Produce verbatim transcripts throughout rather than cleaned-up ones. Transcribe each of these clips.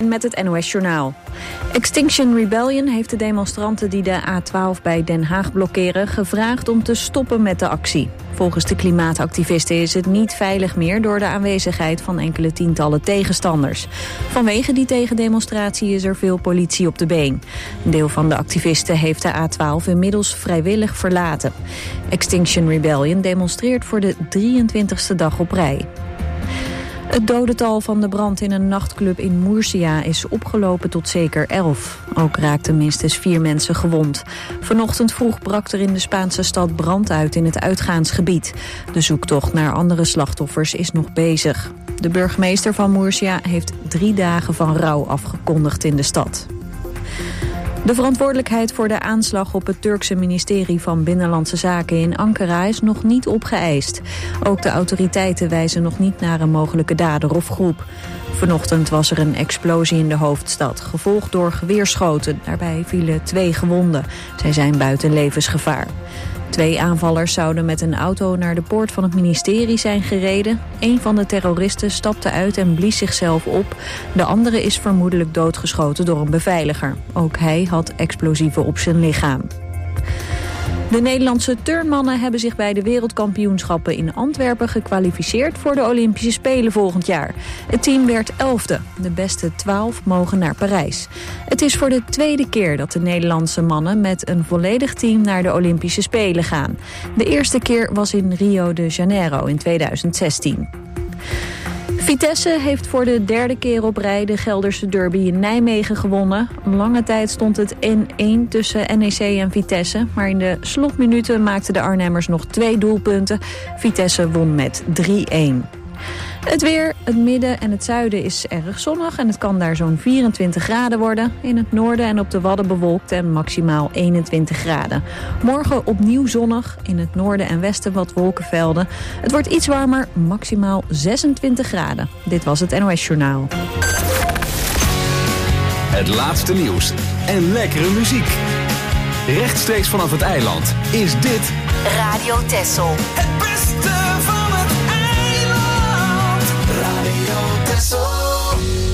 met het N O S-journaal. Extinction Rebellion heeft de demonstranten die de A twaalf bij Den Haag blokkeren gevraagd om te stoppen met de actie. Volgens de klimaatactivisten is het niet veilig meer door de aanwezigheid van enkele tientallen tegenstanders. Vanwege die tegendemonstratie is er veel politie op de been. Een deel van de activisten heeft de A twaalf inmiddels vrijwillig verlaten. Extinction Rebellion demonstreert voor de drieëntwintigste dag op rij. Het dodental van de brand in een nachtclub in Murcia is opgelopen tot zeker elf. Ook raakten minstens vier mensen gewond. Vanochtend vroeg brak er in de Spaanse stad brand uit in het uitgaansgebied. De zoektocht naar andere slachtoffers is nog bezig. De burgemeester van Murcia heeft drie dagen van rouw afgekondigd in de stad. De verantwoordelijkheid voor de aanslag op het Turkse ministerie van Binnenlandse Zaken in Ankara is nog niet opgeëist. Ook de autoriteiten wijzen nog niet naar een mogelijke dader of groep. Vanochtend was er een explosie in de hoofdstad, gevolgd door geweerschoten. Daarbij vielen twee gewonden. Zij zijn buiten levensgevaar. Twee aanvallers zouden met een auto naar de poort van het ministerie zijn gereden. Een van de terroristen stapte uit en blies zichzelf op. De andere is vermoedelijk doodgeschoten door een beveiliger. Ook hij had explosieven op zijn lichaam. De Nederlandse turnmannen hebben zich bij de wereldkampioenschappen in Antwerpen gekwalificeerd voor de Olympische Spelen volgend jaar. Het team werd elfde. De beste twaalf mogen naar Parijs. Het is voor de tweede keer dat de Nederlandse mannen met een volledig team naar de Olympische Spelen gaan. De eerste keer was in Rio de Janeiro in tweeduizend zestien. Vitesse heeft voor de derde keer op rij de Gelderse derby in Nijmegen gewonnen. Lange tijd stond het één-één tussen N E C en Vitesse. Maar in de slotminuten maakten de Arnhemmers nog twee doelpunten. Vitesse won met drie-één. Het weer, het midden en het zuiden is erg zonnig en het kan daar zo'n vierentwintig graden worden. In het noorden en op de Wadden bewolkt en maximaal eenentwintig graden. Morgen opnieuw zonnig, in het noorden en westen wat wolkenvelden. Het wordt iets warmer, maximaal zesentwintig graden. Dit was het N O S-journaal. Het laatste nieuws en lekkere muziek. Rechtstreeks vanaf het eiland is dit Radio Texel. Het beste van het eiland. Radio Texel.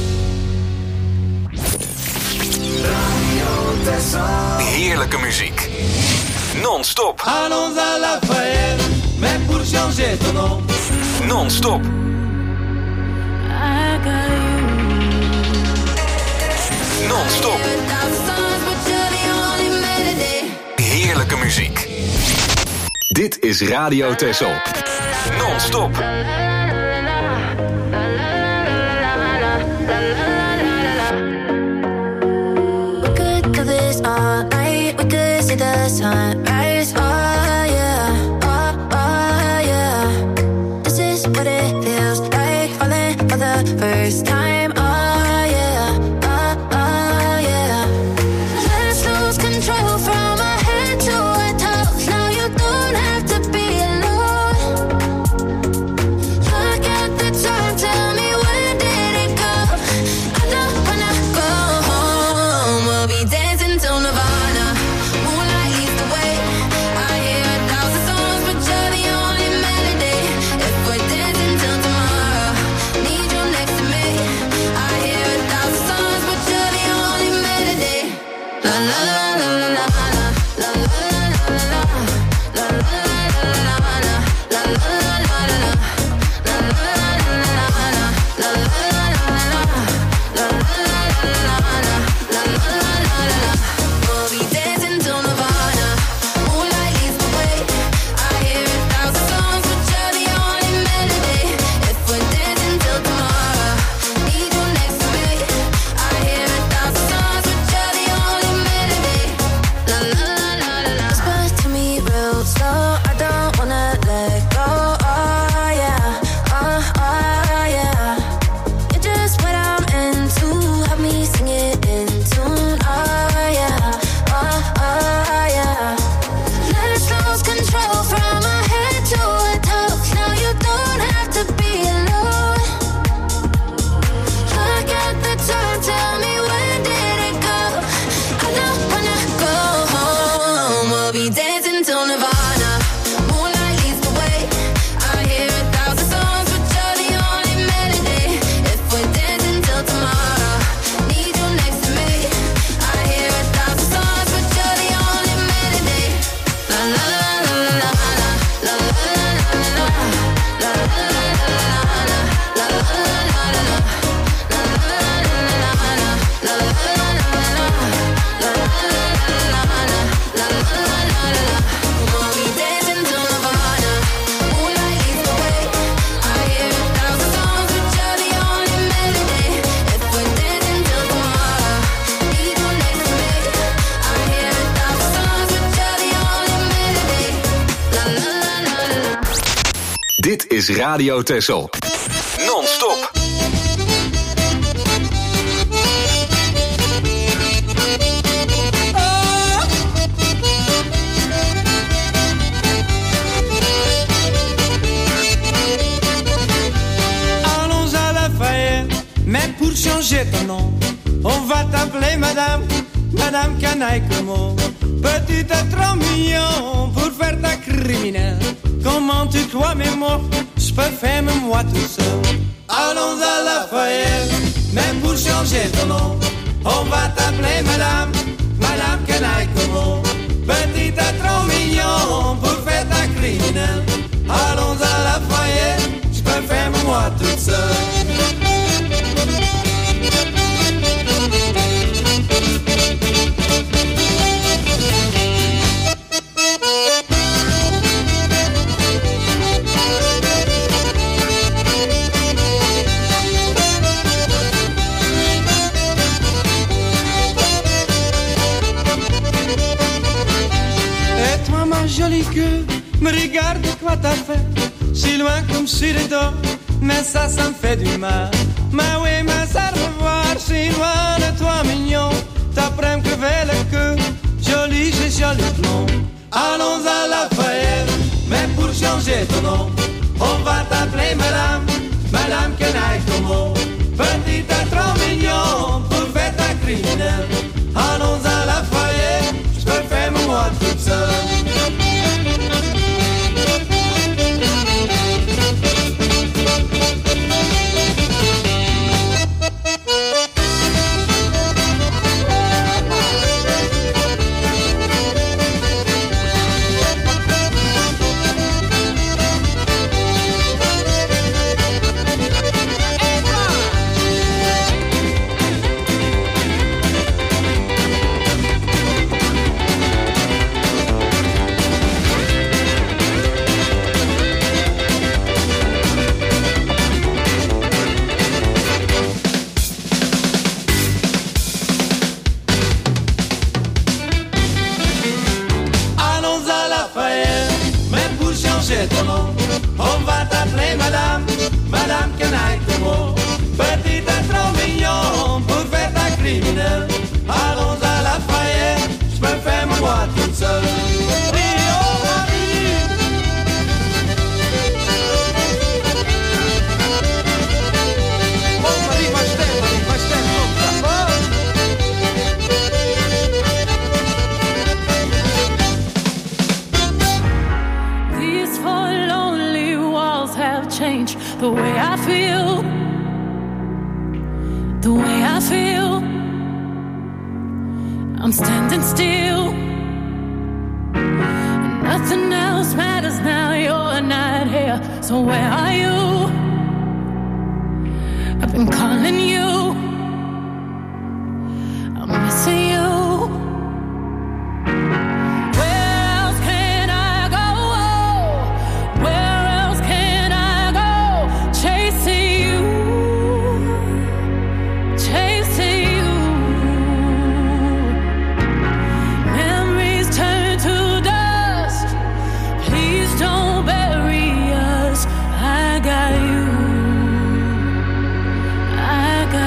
Radio Texel. heerlijke muziek. Non-stop. Allons à la fête, mais pour changer ton nom. Non-stop. Non-stop. Heerlijke muziek. Dit is Radio Texel. Non-stop. We could do this all night. We could see the sunrise. Oh yeah, oh, oh yeah. This is what it feels like, falling for the first time. is Radio Texel. Non-stop. Allons à Lafayette, mais pour changer ton nom, on va t'appeler Madame, Madame Canaille Como. Petit à trop mignon pour faire ta criminelle. Comment tu crois mes mots, je peux faire moi tout seul. Allons à Lafayette, même pour changer ton nom, on va t'appeler Madame, Madame Canaille Como. Petit à trop mignon pour faire ta criminelle. Allons à Lafayette, je peux faire moi toute seule. Jolie queue, me regarde quoi t'as fait. Si loin comme sur les dos, mais ça, ça me fait du mal. Mais oui, mais ça me voir si loin de toi, mignon. T'apprends que fait le queue, joli, j'ai joli blond. Allons à Lafayette, mais pour changer ton nom, on va t'appeler Madame, Madame Canaille Como. Petite à trop mignon pour faire ta criminelle. Allons à Lafayette, je peux faire moi toute seule. On va t'appeler Madame, Madame Canaille Como. Petite à trop mignon pour faire ta criminelle. Allons à Lafayette, je peux faire moi toute seule. The way I feel, the way I feel, I'm standing still. Nothing else matters now, you're not here. So where are you? I've been calling you, I'm missing you. I got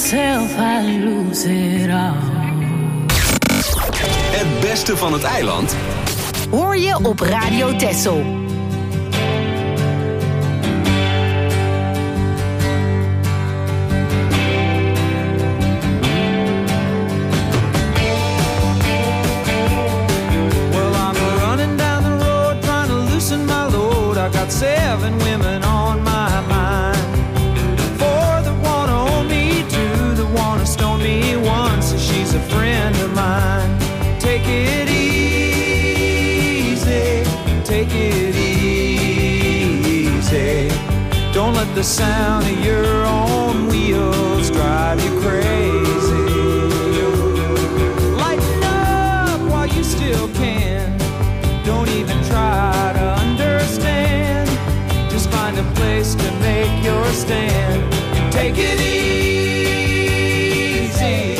myself, I lose it all. Het beste van het eiland hoor je op Radio Texel. I got seven women on my mind. Four that wanna own me, two that wanna stone me, one says she's a friend of mine. Take it easy, take it easy. Don't let the sound of your own wheels drive you crazy. Lighten up while you still can. Don't even try to understand. Just find a place to make your stand. Take it easy.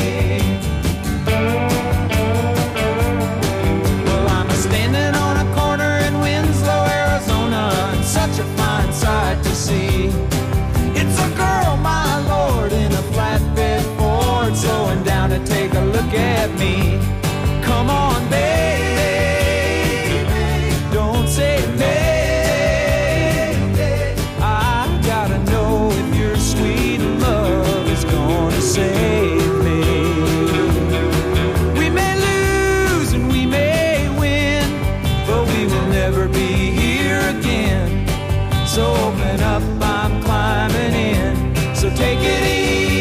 Well, I'm standing on a corner in Winslow, Arizona, and such a fine sight to see. It's a girl, my lord, in a flatbed Ford, slowing down to take a look at me. Come on, baby. Say baby, I gotta know if your sweet love is gonna save me. We may lose and we may win, but we will never be here again. So open up, I'm climbing in. So take it easy.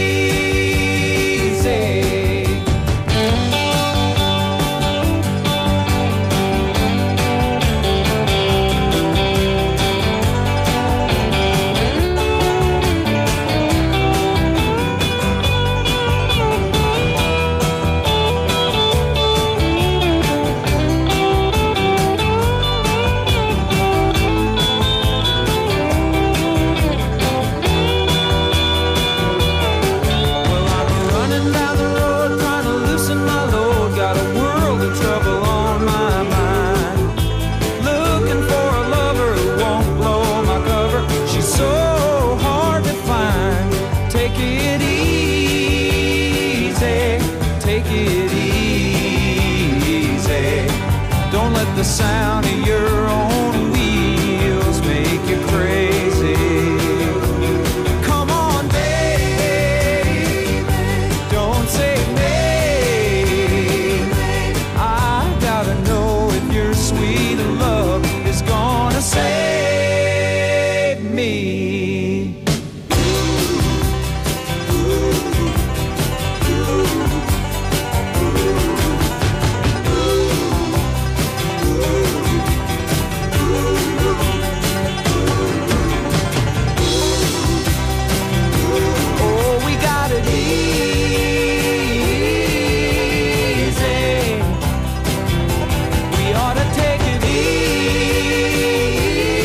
The sound of your own wheels make you crazy. Come on, baby, don't say maybe. I gotta know if your sweet love is gonna save me. Take it easy.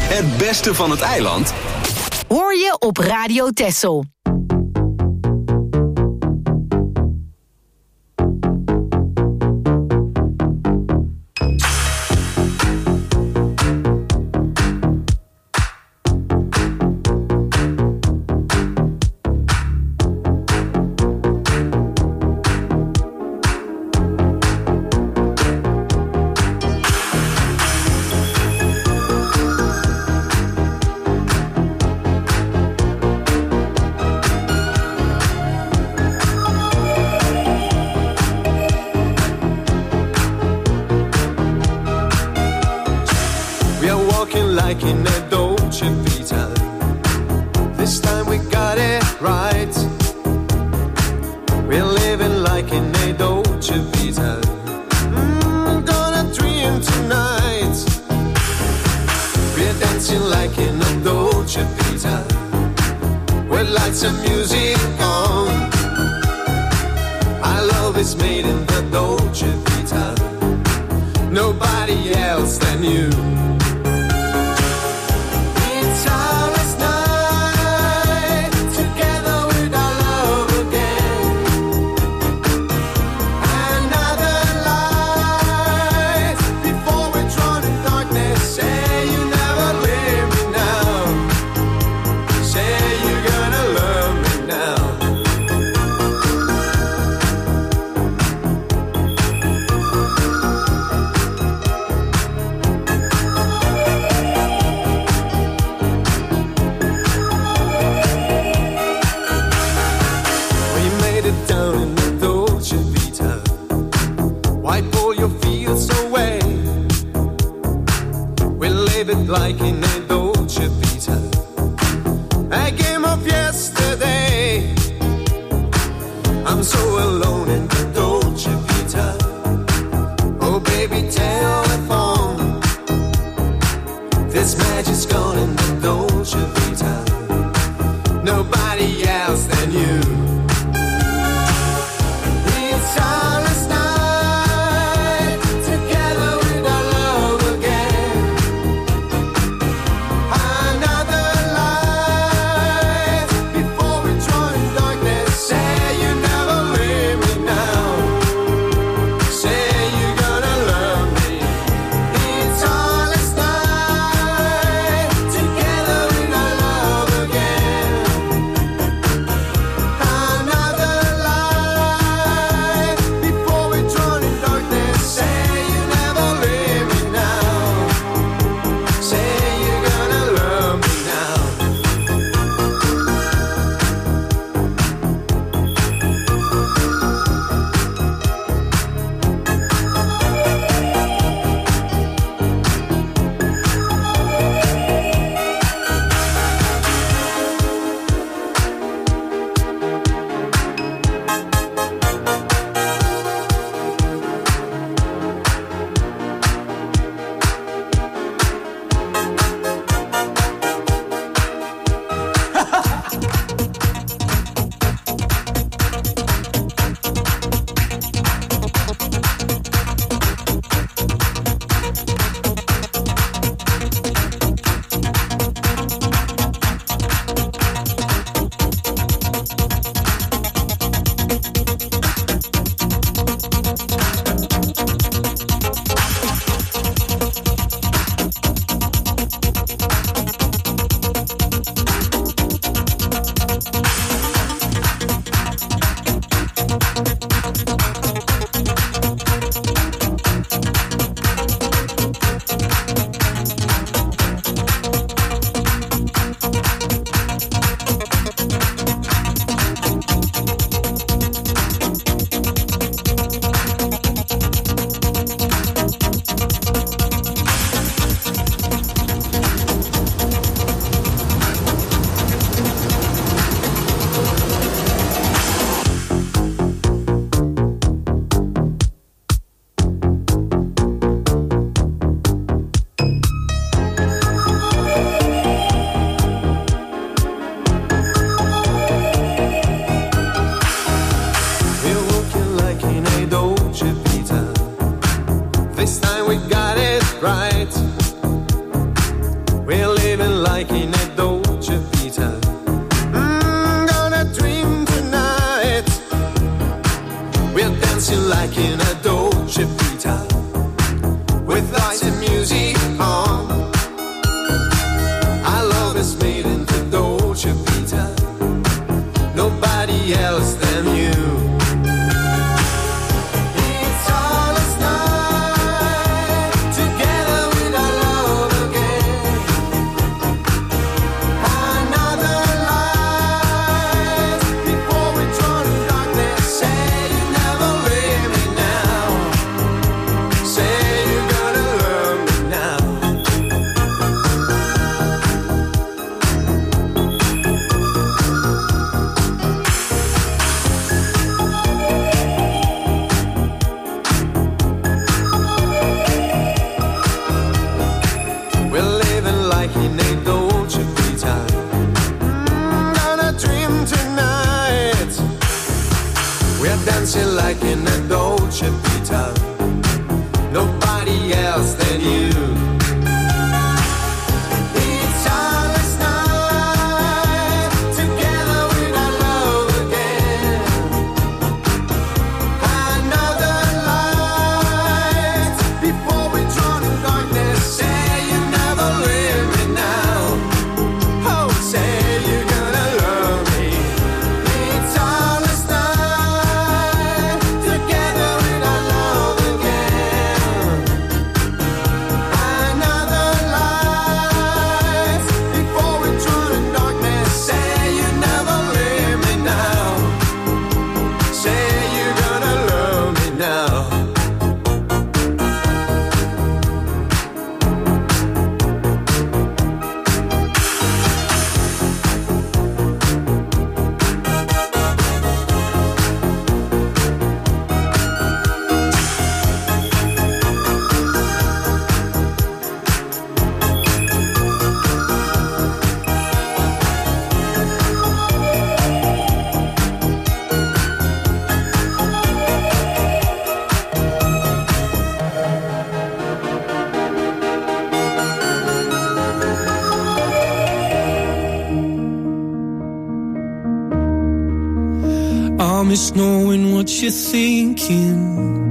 Het beste van het eiland hoor je op Radio Texel. like in a Dolce Vita. This time we got it right. We're living like in a Dolce Vita. Mm, gonna dream tonight. We're dancing like in a Dolce Vita. With lights and music on. Our love is made in the Dolce Vita. Nobody else than you. It's our last night together with our love again. Another light before we drown in darkness. Say you never leave me now. Say you're gonna love me now. Down in the Dolce Vita, wipe all your fears away. We live it like in a Dolce Vita, a game of yesterday. I'm so alone in the Dolce Vita. Oh baby, telephone. This magic's gone in the Dolce Vita. Nobody else than you. It's our last night together with our love again. Another light before we drown in darkness. Say you never leave me now. Say you're gonna love me. It's our last night together like in a Dolce Vita. Mm, gonna dream tonight. We're dancing like in a Dolce Vita, with lights and music on. Our love is made in the Dolce Vita, nobody else than you. Dancing like in a Dolce Vita, nobody else than you. It's our last night, together with our love again. Another light, before we drown in darkness. Say you never leave me now. Oh, say you're gonna love me. It's our last night, together with our love again. Another light, before we drown in darkness. Say you never leave me now. Say you're gonna love me now. I miss knowing what you're thinking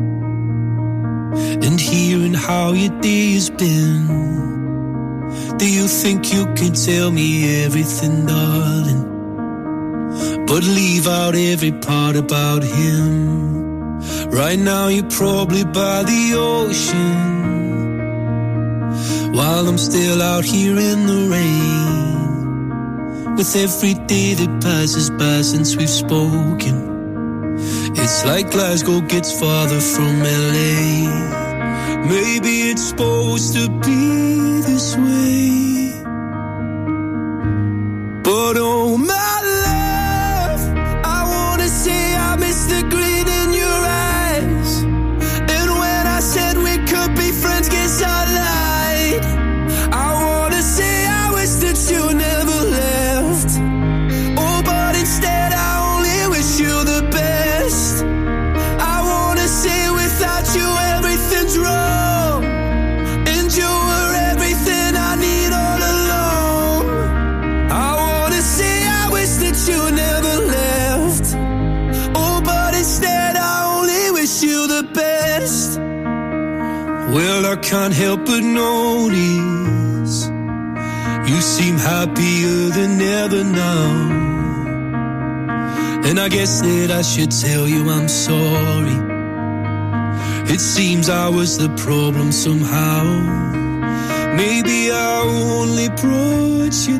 and hearing how your day has been. Do you think you can tell me everything, darling, but leave out every part about him? Right now you're probably by the ocean, while I'm still out here in the rain. With every day that passes by since we've spoken, it's like Glasgow gets farther from L A. Maybe it's supposed to be this way, but oh my love, I wanna say I miss the grin in your eyes. And when I said we could be friends, guess I lied. I wanna say I wish that you never left. Oh, but instead I only wish you the best. I wanna say without you everything's wrong, and you were everything I need all along. I wanna say I wish that you never left. Oh, but instead I only wish you the best. Well, I can't help but notice you seem happier than ever now. And I guess that I should tell you I'm sorry. It seems I was the problem somehow. Maybe I only brought you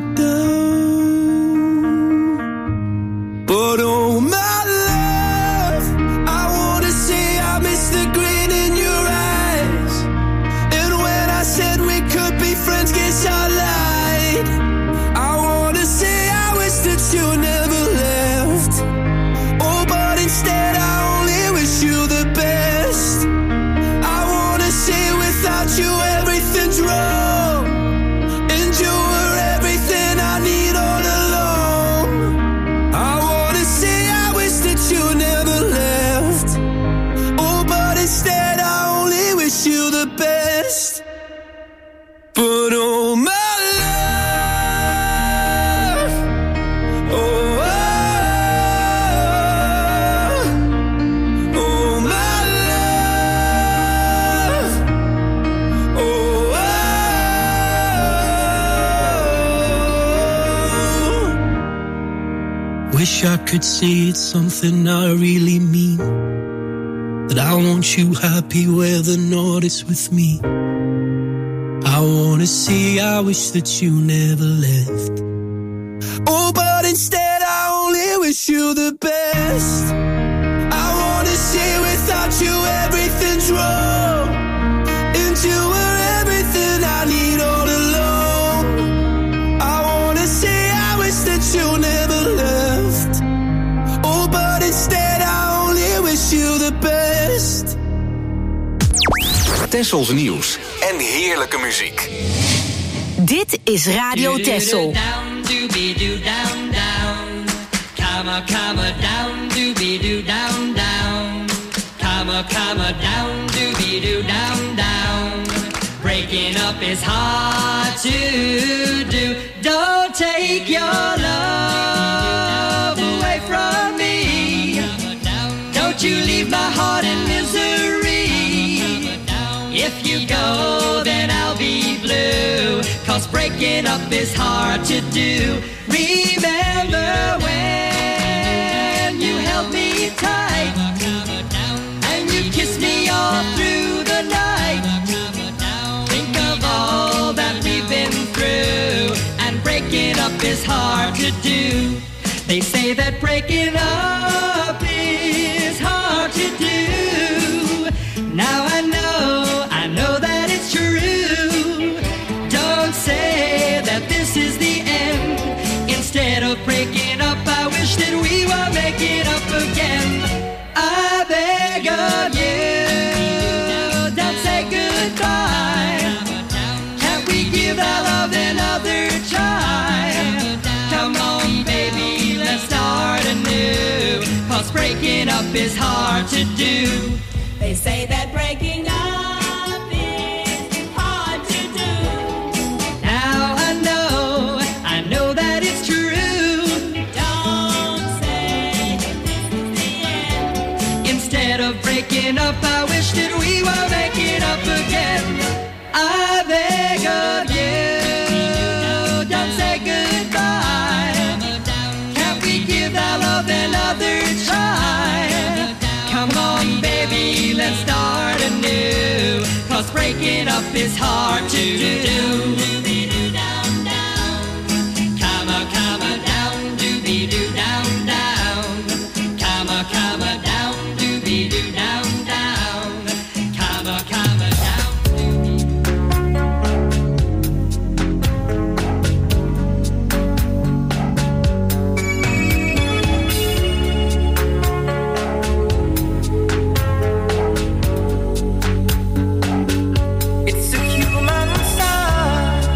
down. But oh my love, I wanna say I miss the grin in your eyes. And when I said we could be friends, guess I lied. I wanna say I wish that you never left. Oh, but instead I only wish you the best. I wanna say without you everything's wrong, and you were everything I need wish I could say it's something I really mean, that I want you happy where the north is with me. I wanna say I wish that you never left. Oh, but instead I only wish you the best. I wanna say without you everything's wrong, and you were everything I need all along. I wanna say I wish that you never left. Oh, but instead I only wish you the best. Tessels nieuws en heerlijke muziek. Dit is Radio Tessel. Down, down, comma, comma, down, doobie doo, down, down, comma, comma, down, doobie doo, down, down. Breaking up is hard to do. Don't take your love away from me. Don't you leave my heart in misery. If you go, then I'll be blue. 'Cause breaking up is hard to do. Remember when you held me tight and you kissed me all through the night. Think of all that we've been through, and breaking up is hard to do. They say that breaking up is hard to do. Now I know, I know that it's true. Don't say that this is the end. Instead of breaking up, I wish that we were making up again. I beg of you, don't say goodbye. Can't we give our love another try? Come on, baby, let's start anew. 'Cause breaking up is hard to do. They say that breaking up is hard to do. Now I know, I know that it's true. Don't say that this is the end. Instead of breaking up, I wish that we were making up again. I beg of you, don't say goodbye. Can't we give our love another try? Come on, baby, let's start anew. 'Cause breaking up is hard to do. Comma, comma, down, doobie-doo, down, down. Comma, comma, down, doobie-doo, down, down. Comma, comma, down. It's a human sign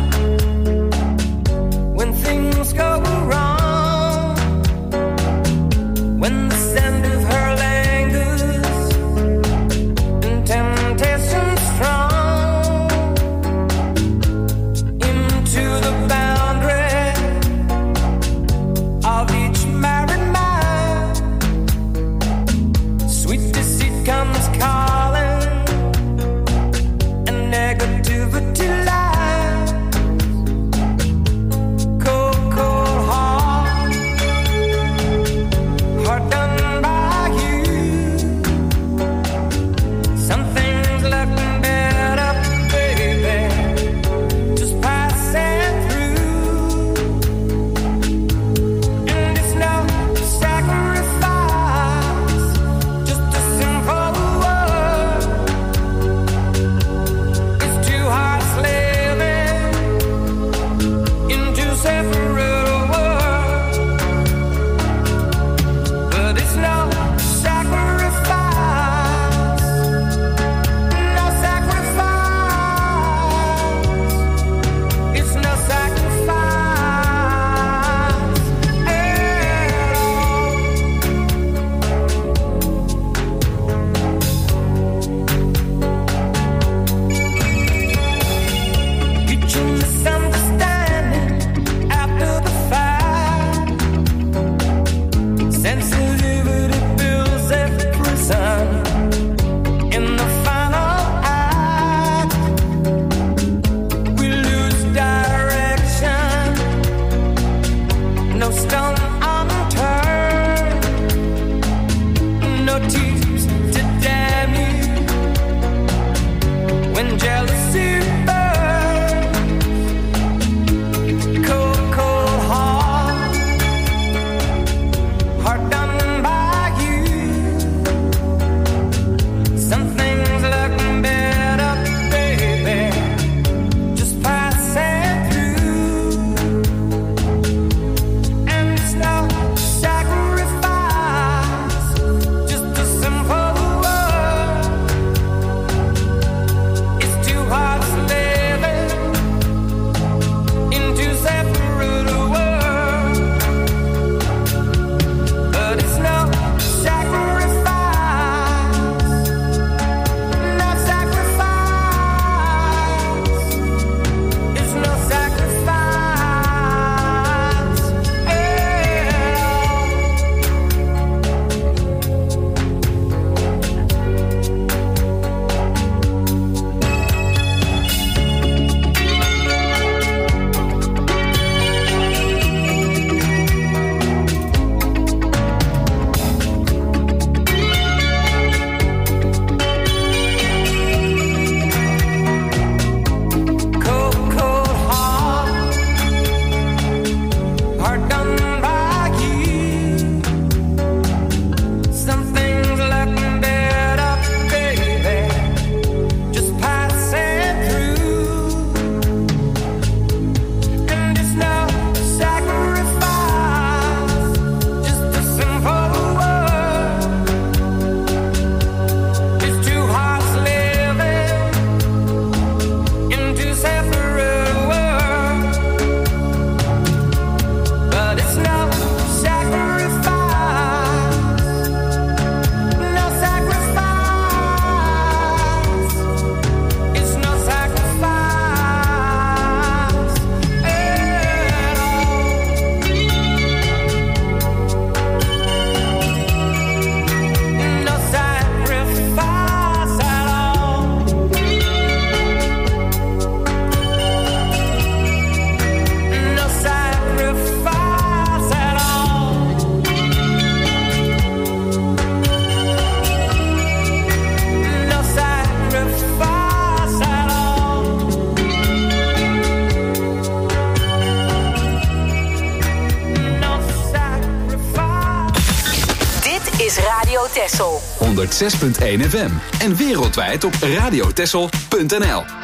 Texel. honderd zes punt één F M. En wereldwijd op radiotexel punt n l.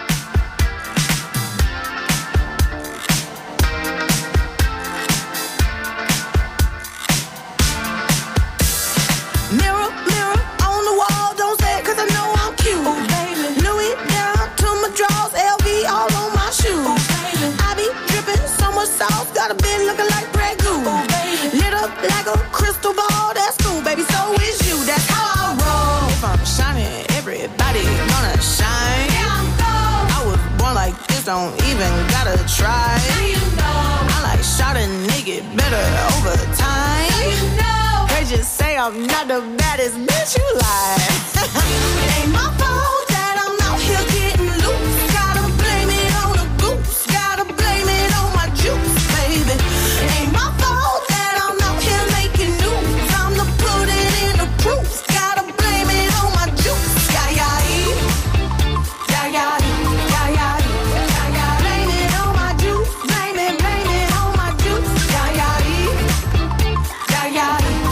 Mirror, mirror on the wall, don't say it 'cause I know I'm cute. Oh, baby. Louis down to my drawers, L V all on my shoes. Oh, baby. I be dripping so much sauce, got a bit looking like Grey Goose. Oh, baby. Lit up like a crystal ball, that's cool, baby, so is you, that's how I roll. If I'm shining, everybody gonna shine. Yeah, I'm gold. I was born like this, don't even gotta try. Now you know. I like shot a nigga better over time. Now you know. Just say I'm not the baddest bitch you like. It ain't my fault that I'm out here getting loose. Gotta blame it on the goose. Gotta blame it on my juice, baby. It ain't my fault that I'm out here making news. I'm the put it in the proof. Gotta blame it on my juice. Yeah, yeah, yeah, yeah, yeah, yeah, yeah, yeah. Blame it on my juice. Blame it, blame it on my juice. Yeah, yeah, yeah, yeah.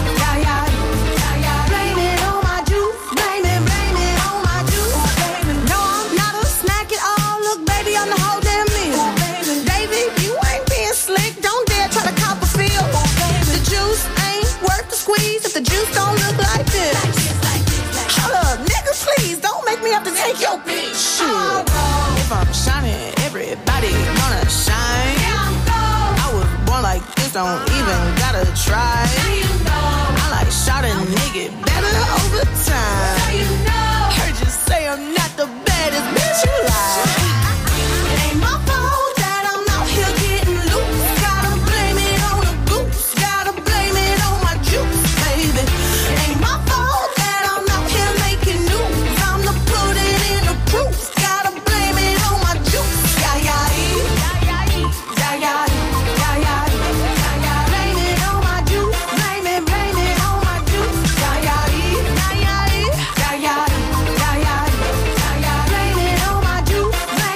The juice don't look like this. Hold up, nigga, please don't make me have to take your bitch. Shit. If I'm shining, everybody gonna shine. I was born like this, don't even gotta try. I like shot a nigga better over time. Heard you say I'm not the baddest bitch you like. It ain't my fault that I'm out here getting loose. Gotta blame it on the goose. Gotta blame it on my juice. It ain't my fault that I'm out here making news. I'm the put it in the proof. Gotta blame it on my juice. Yeah, yeah, yeah, yeah, yeah, yeah, yeah, yeah. Blame it on my juice. Blame it, blame it on my juice. Yeah, yeah, yeah, yeah, yeah, yeah, yeah, yeah. Blame it on my juice. Blame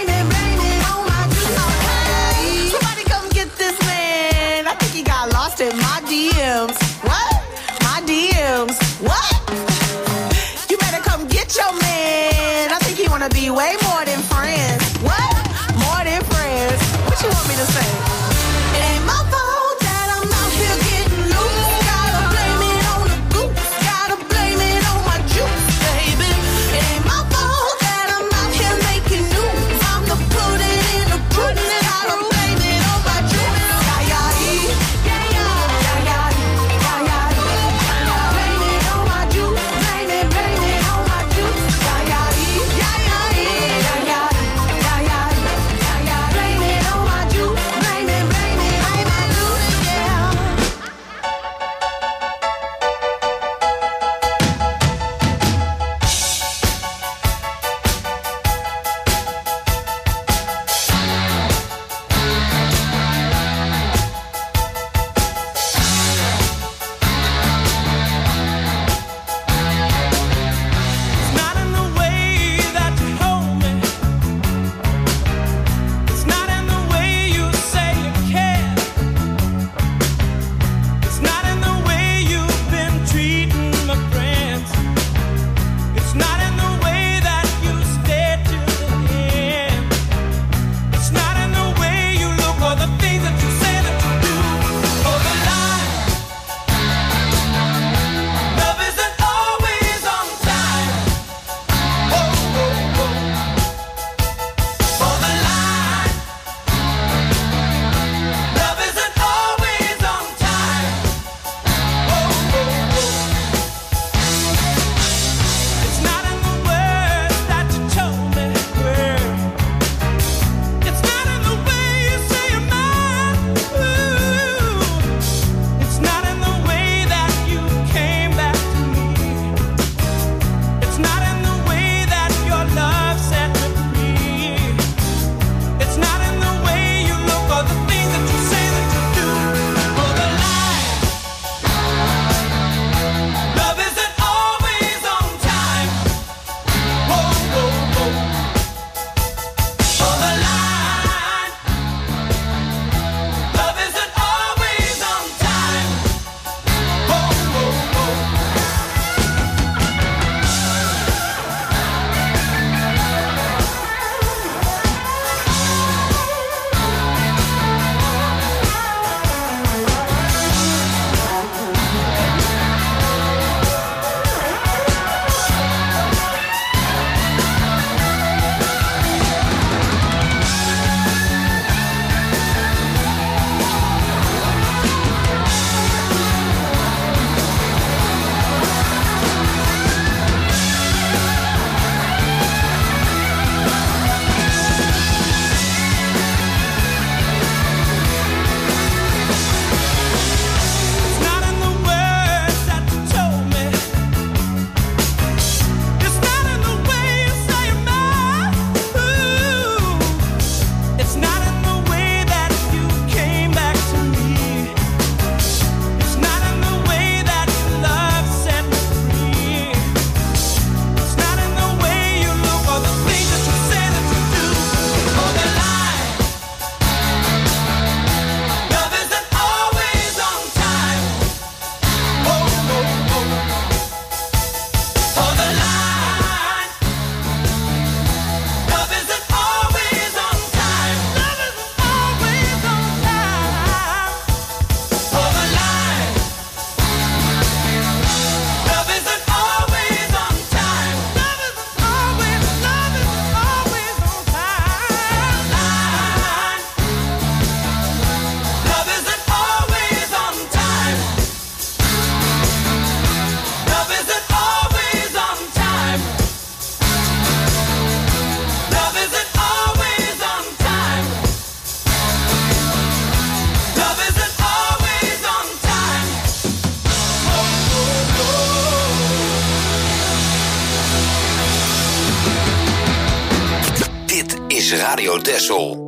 is Radio Texel.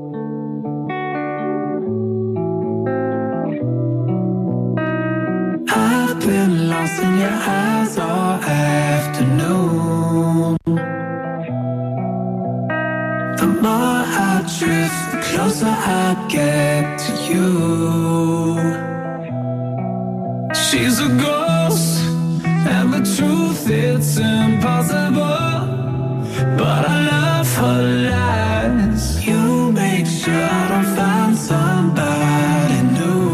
I've been lost in your eyes all afternoon. The more I drift, the closer I get to you. She's a ghost, and the truth, it's impossible. But I love her lies. You make sure I don't find somebody new.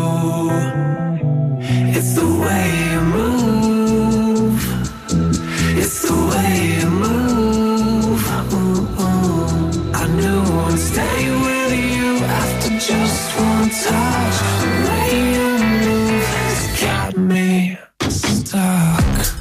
It's the way you move. It's the way you move. Mm-mm. I knew I'd stay with you after just one touch. The way you move has got me stuck.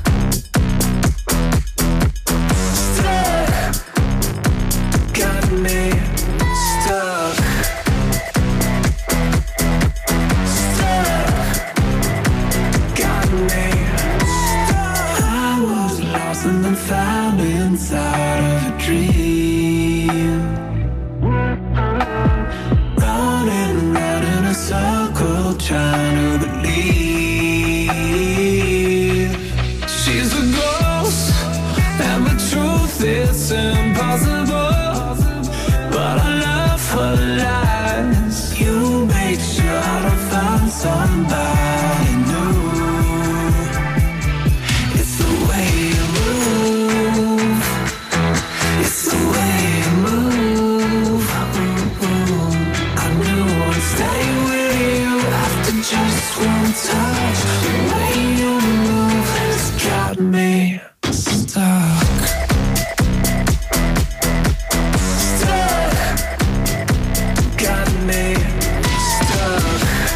Somebody new. It's the way you move. It's the way you move. Mm-mm. I knew I'd stay with you after just one touch. The way you move has got me stuck. Stuck. Got me stuck.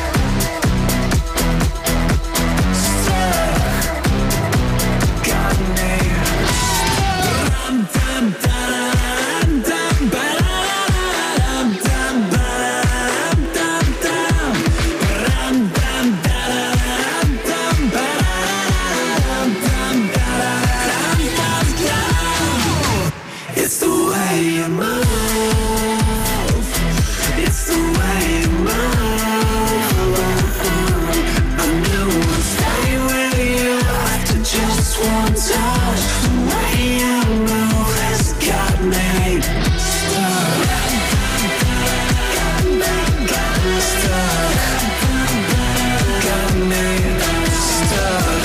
It's the way you move. It's the way you move. I knew I'd stay with you after just one touch. The way you move has got me stuck. Got me, got me stuck. Got me stuck.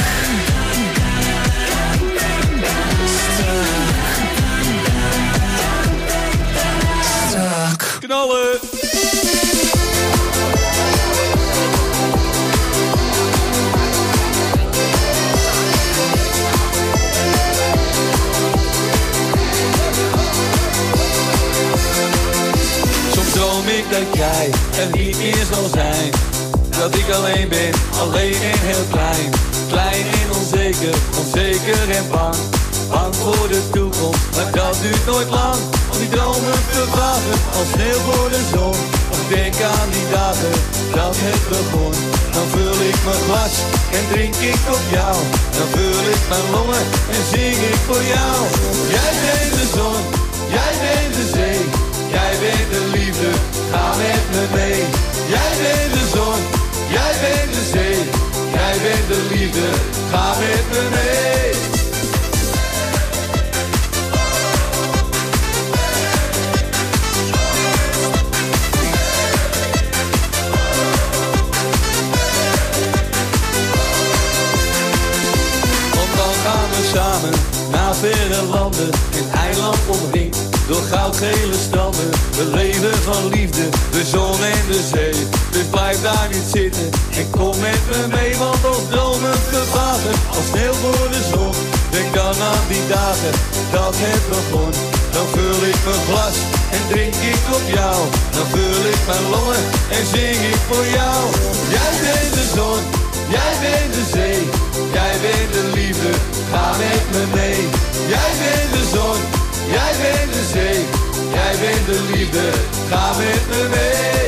Knallen! Soms droom ik dat jij er niet meer zal zijn. Dat ik alleen ben, alleen en heel klein. Klein en onzeker, onzeker en bang. Bang voor de toekomst, maar dat duurt nooit lang. Al die dromen vervagen als sneeuw voor de zon. Als ik denk aan die dagen dat het begon. Dan vul ik mijn glas en drink ik op jou. Dan vul ik mijn longen en zing ik voor jou. Jij bent de zon, jij bent de zee. Jij bent de liefde, ga met me mee. Jij bent de zon, jij bent de zee. Jij bent de liefde, ga met me mee. Samen naar verre landen, een eiland omringd door goudgele stranden. We leven van liefde, de zon en de zee. Dus blijf daar niet zitten en kom met me mee. Want als dromen vervagen, als sneeuw voor de zon. Denk dan aan die dagen dat het begon. Dan vul ik mijn glas en drink ik op jou. Dan vul ik mijn longen en zing ik voor jou. Jij bent de zon, jij bent de zee. Jij bent de liefde, ga met me mee. Jij bent de zon, jij bent de zee. Jij bent de liefde, ga met me mee.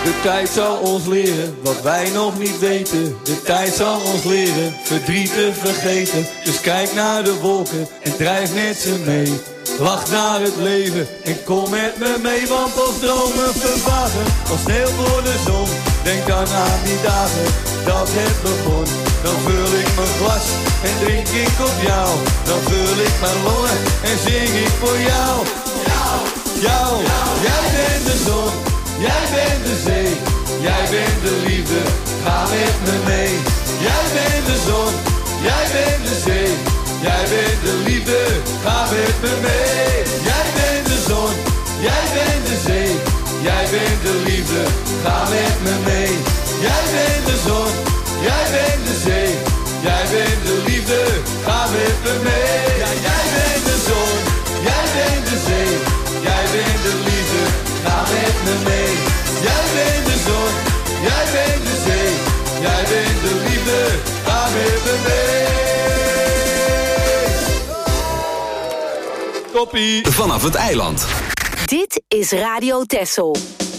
De tijd zal ons leren wat wij nog niet weten. De tijd zal ons leren verdriet te vergeten. Dus kijk naar de wolken en drijf met ze mee. Lach naar het leven en kom met me mee. Want als dromen vervagen, als sneeuw voor de zon. Denk dan aan die dagen dat het begon. Dan vul ik mijn glas en drink ik op jou. Dan vul ik mijn longen en zing ik voor jou. Jou, jou, jij bent de zon, jij bent de zee. Jij bent de liefde, ga met me mee. Jij bent de zon, jij bent de zee. Jij bent de liefde, ga met me mee. Jij bent de zon, jij bent de zee. Jij bent de liefde, ga met me mee. Jij bent de zon, jij bent de zee. Jij bent de liefde, ga met me mee. Ja, jij bent de zon, jij bent de zee. Jij bent de liefde, ga met me mee. Jij bent de zon, jij bent de zee. Jij bent de liefde, ga met me mee. Koppie. Vanaf het eiland. Dit is Radio Texel.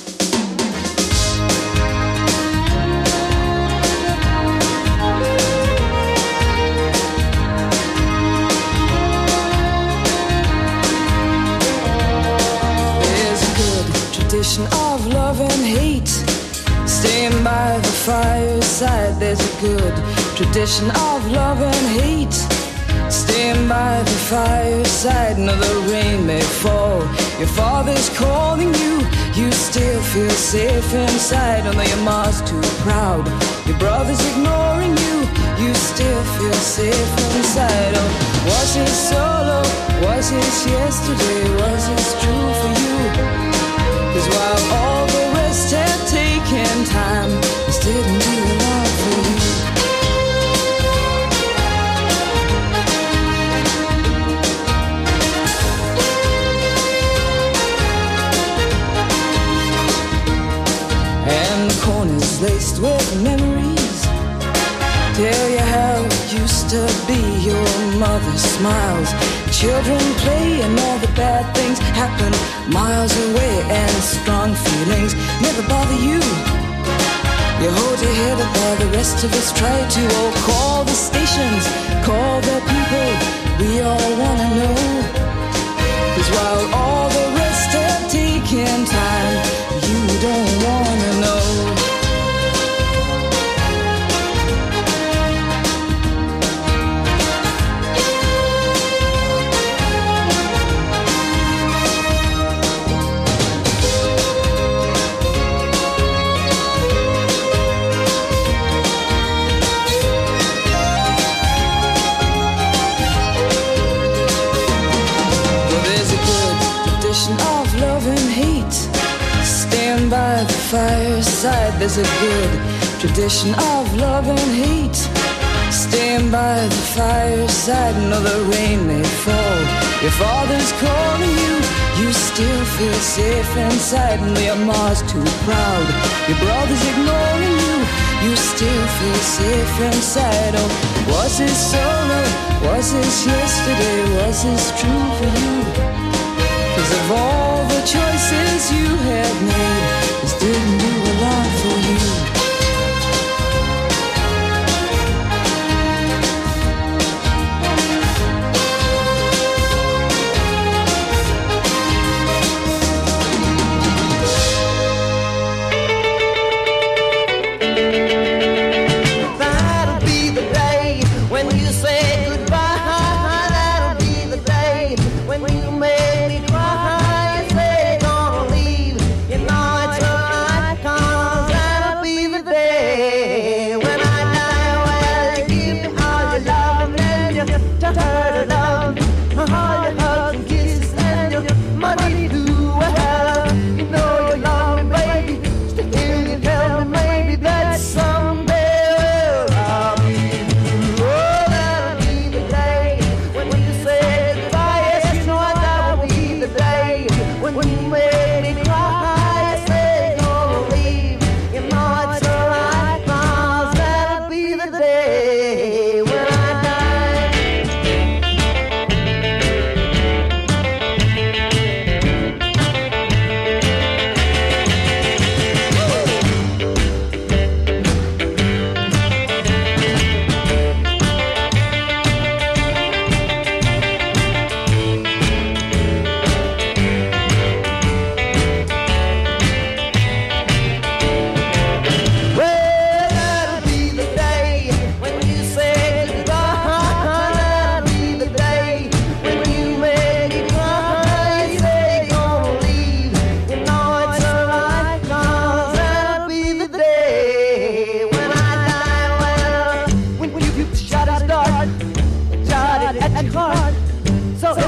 Tradition of love and hate, staying by the fireside. There's a good tradition of love and hate, staying by the fireside. No, the rain may fall, your father's calling you, you still feel safe inside. Although your mom's too proud, your brother's ignoring you, you still feel safe inside. Oh, was it solo? Was it yesterday? Was it true for you? 'Cause while all the rest had taken time, this didn't do a lot for you. And the corners laced with memories tell you how it used to be. Your mother smiles, children play, and all the bad things happen miles away. And strong feelings never bother you. You hold your head up while the rest of us try to. Oh, call the stations, call the people, we all wanna know. 'Cause while all the rest have taken time, you don't wanna know. Of love and hate, stand by the fireside. There's a good tradition of love and hate, stand by the fireside. No, the rain may fall, your father's calling you, you still feel safe inside. And your mom's too proud, your brother's ignoring you, you still feel safe inside. Oh, was this solo? Was this yesterday? Was this true for you? 'Cause of all the choices you have made, this didn't do a lot for you. That'll be the day when you say goodbye. That'll be the day when you make me cry.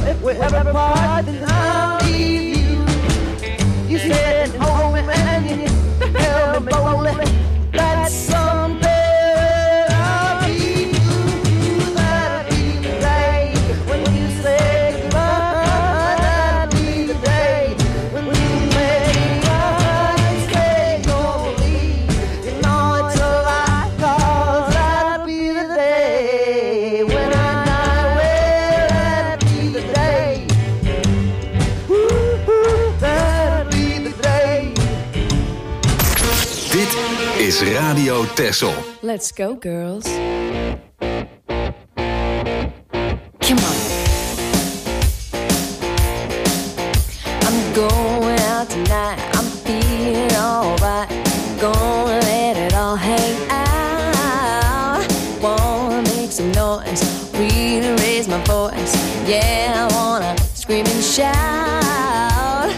if we ever part, then I'll leave you. You said home and you held me boldly that someday I'll be you. That'll be the day when you say goodbye. That'll be the day when you make I say you'll leave. You know it's a lie, 'cause that'll be the day when I die. Well, that'll be the day. Ooh, that'll be the day. Dit is Radio Texel. Let's go, girls. Come on. I'm going out tonight. I'm feeling alright. Gonna let it all hang out. Wanna make some noise, really raise my voice. Yeah, I wanna scream and shout.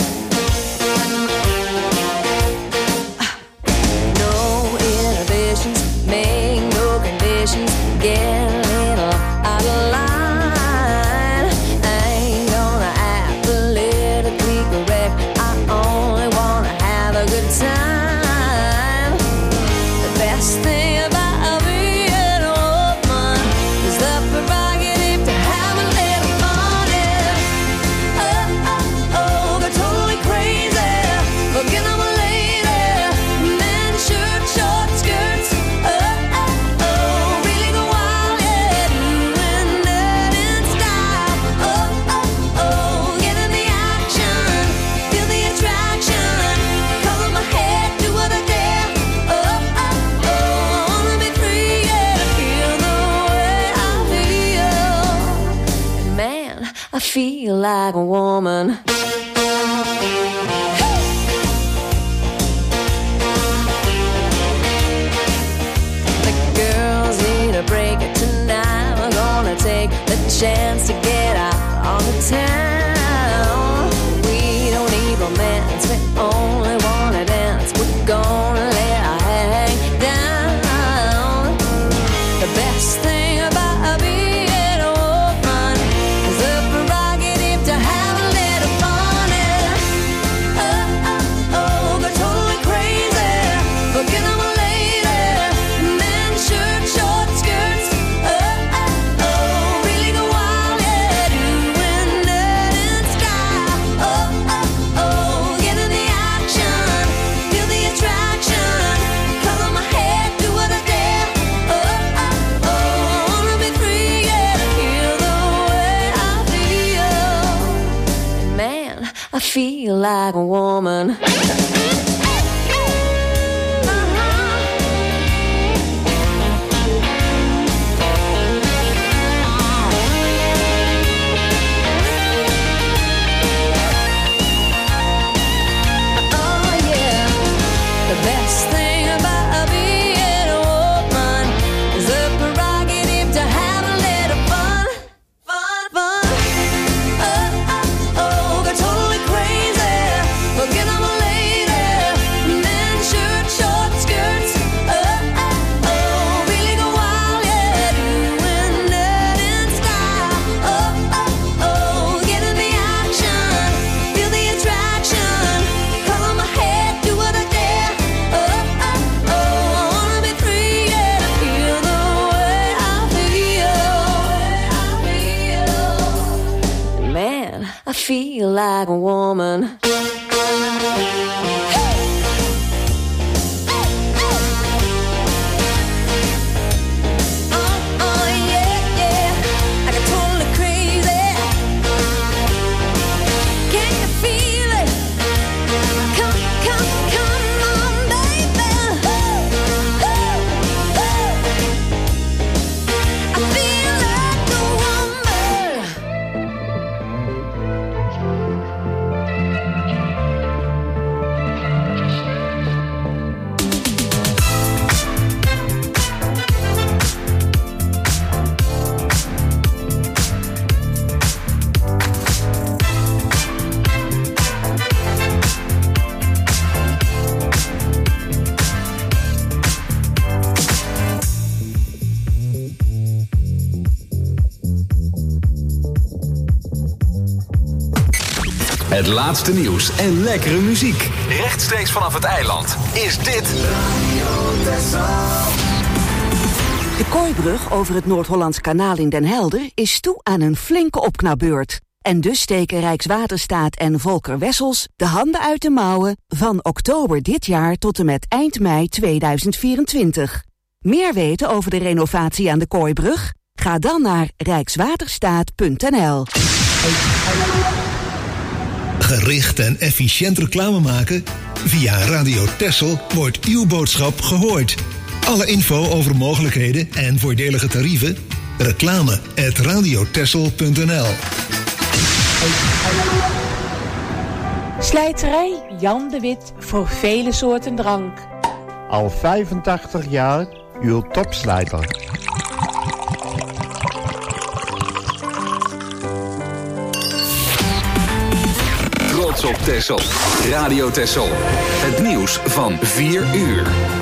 No inhibitions, make no conditions. Get a little out of line. I ain't gonna act politically correct. I only wanna have a good time. The best thing about being a woman is the prerogative to have a little fun. Yeah. Oh, oh, oh, they're totally crazy. Forget I'm a lady. Men, shirt, short skirts. Oh, oh, oh, really go wild, yeah. Doing that in style. Oh, oh, oh, get in the action. Feel the attraction. Color my head, do what I dare. Oh, oh, oh, I wanna be free, yeah. Feel the way I feel. Man, I feel like a woman. The girls need a break tonight. We're gonna take the chance to get out on the town. We don't need romance, we only wanna dance. We're gonna let our hair hang down. The best thing about being a woman is the prerogative to have a little fun. Yeah. Oh, oh, oh, they're totally crazy. Forget I'm a lady. Men, shirt, short skirts. Oh, oh, oh, really go wild, yeah. Doing that in style. Oh, oh, oh, get in the action. Feel the attraction. Color my head, do what I dare. Oh, oh, oh, I wanna be free, yeah. Feel the way I feel. Man, I feel like a woman. Oh yeah, the best thing about being a woman is the prerogative to have a little fun, fun, fun. Oh, oh, oh, they're totally crazy. Forget I'm a lady. Men, shirt, short skirts. Oh, oh, oh, really go wild, yeah. Doing that in style. Oh, oh, oh, get in the action. Feel the attraction. Color my head, do what I dare. Oh, oh, oh, I wanna be free, yeah. Feel the way I feel. Man, I feel like a woman. Oh, oh, yeah, yeah. I got totally crazy. Can you feel it? Come, come, come on, baby. Ooh, ooh, ooh. I feel like a woman. Het laatste nieuws en lekkere muziek. Rechtstreeks vanaf het eiland is dit De Kooibrug over het Noord-Hollands Kanaal in Den Helder is toe aan een flinke opknapbeurt. En dus steken Rijkswaterstaat en Volker Wessels de handen uit de mouwen van oktober dit jaar tot en met eind mei tweeduizend vierentwintig. Meer weten over de renovatie aan de Kooibrug? Ga dan naar rijkswaterstaat punt n l. Gericht en efficiënt reclame maken? Via Radio Texel wordt uw boodschap gehoord. Alle info over mogelijkheden en voordelige tarieven? Reclame at radiotexel punt n l. Slijterij Jan de Wit voor vele soorten drank. Al vijfentachtig jaar uw topslijter. Trots op Texel. Radio Texel. Het nieuws van vier uur.